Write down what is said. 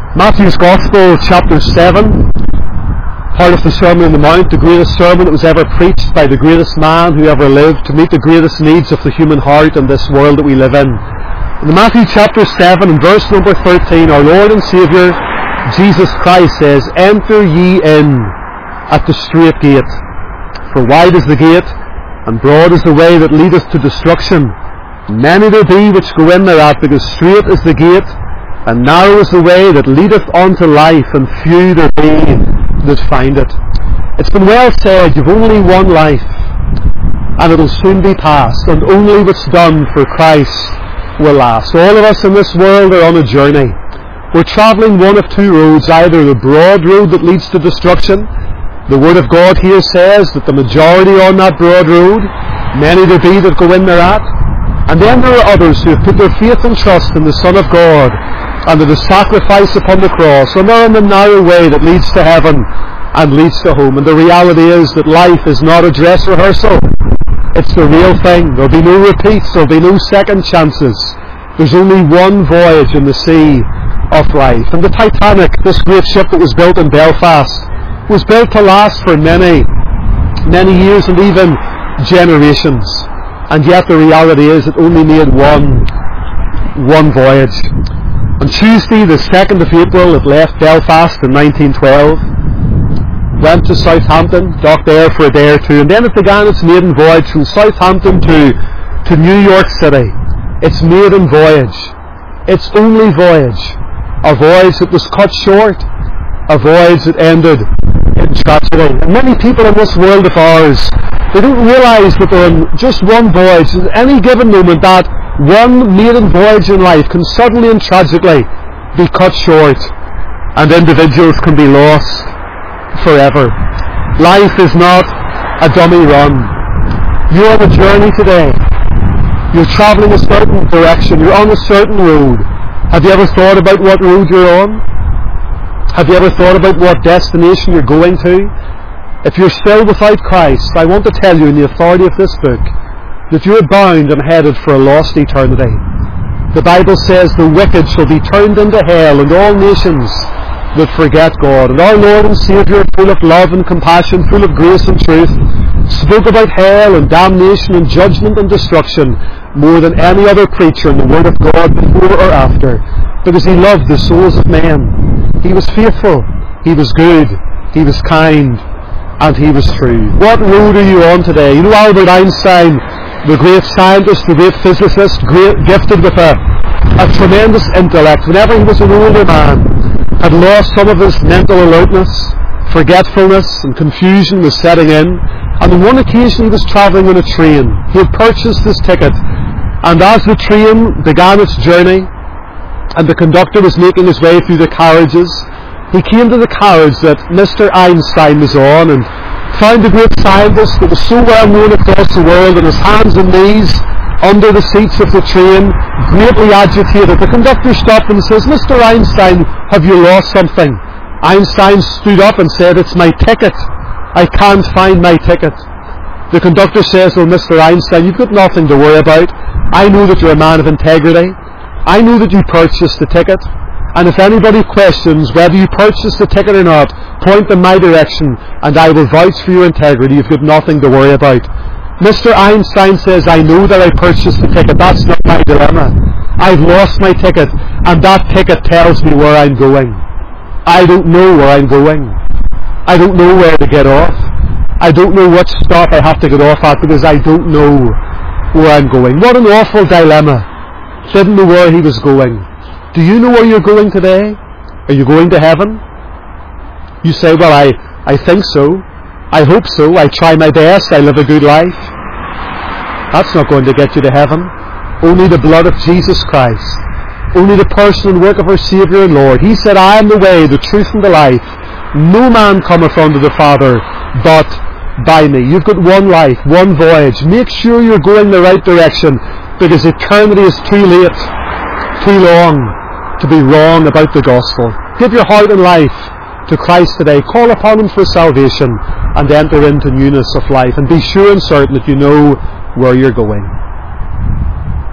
Matthew's Gospel, chapter 7, part of the Sermon on the Mount, the greatest sermon that was ever preached by the greatest man who ever lived to meet the greatest needs of the human heart in this world that we live in. In Matthew chapter 7 and verse number 13, our Lord and Saviour Jesus Christ says, "Enter ye in at the strait gate, for wide is the gate, and broad is the way that leadeth to destruction. Many there be which go in thereat, because strait is the gate, and narrow is the way that leadeth unto life, and few there be that find it." It's been well said, you've only one life, and it'll soon be past, and only what's done for Christ will last. All of us in this world are on a journey. We're travelling one of two roads, either the broad road that leads to destruction. The Word of God here says that the majority on that broad road, many there be that go in thereat, and then there are others who have put their faith and trust in the Son of God and in the sacrifice upon the cross, and they're on the narrow way that leads to heaven and leads to home. And the reality is that life is not a dress rehearsal. It's the real thing. There'll be no repeats, there'll be no second chances. There's only one voyage in the sea of life. And the Titanic, this great ship that was built in Belfast, was built to last for many, many years and even generations. And yet the reality is it only made one voyage. On Tuesday, the 2nd of April, it left Belfast in 1912, went to Southampton, docked there for a day or two, and then it began its maiden voyage from Southampton to New York City. Its maiden voyage, its only voyage, a voyage that was cut short, a voyage that ended in tragedy. And many people in this world of ours, they don't realise that they're on just one voyage. At any given moment, that one maiden voyage in life can suddenly and tragically be cut short, and individuals can be lost forever. Life is not a dummy run. You're on a journey today. You're travelling a certain direction. You're on a certain road. Have you ever thought about what road you're on? Have you ever thought about what destination you're going to? If you're still without Christ, I want to tell you in the authority of this book that you're bound and headed for a lost eternity. The Bible says the wicked shall be turned into hell, and all nations that forget God. And our Lord and Saviour, full of love and compassion, full of grace and truth, spoke about hell and damnation and judgment and destruction more than any other preacher in the Word of God before or after, because he loved the souls of men. He was faithful, he was good, he was kind, and he was true. What road are you on today? You know Albert Einstein, the great scientist, the great physicist, gifted with a tremendous intellect, whenever he was an older man, had lost some of his mental alertness, forgetfulness and confusion was setting in, and on one occasion he was travelling on a train. He had purchased his ticket, and as the train began its journey and the conductor was making his way through the carriages, he came to the carriage that Mr. Einstein was on and found the great scientist that was so well known across the world on his hands and knees under the seats of the train, greatly agitated. The conductor stopped and says, "Mr. Einstein, have you lost something?" Einstein stood up and said, "It's my ticket. I can't find my ticket." The conductor says, "Well, Mr. Einstein, you've got nothing to worry about. I know that you're a man of integrity. I know that you purchased the ticket. And if anybody questions whether you purchased the ticket or not, point them my direction, and I will vouch for your integrity. You've got nothing to worry about." Mr. Einstein says, "I know that I purchased the ticket. That's not my dilemma. I've lost my ticket, and that ticket tells me where I'm going. I don't know where I'm going. I don't know where to get off. I don't know what stop I have to get off at, because I don't know where I'm going." What an awful dilemma. Didn't know where he was going. Do you know where you're going today? Are you going to heaven? You say, "Well, I think so. I hope so. I try my best. I live a good life." That's not going to get you to heaven. Only the blood of Jesus Christ. Only the person and work of our Saviour and Lord. He said, "I am the way, the truth, and the life. No man cometh unto the Father but by me." You've got one life, one voyage. Make sure you're going the right direction, because eternity is too late, too long to be wrong about the gospel. Give your heart and life to Christ today. Call upon Him for salvation and enter into newness of life. And be sure and certain that you know where you're going.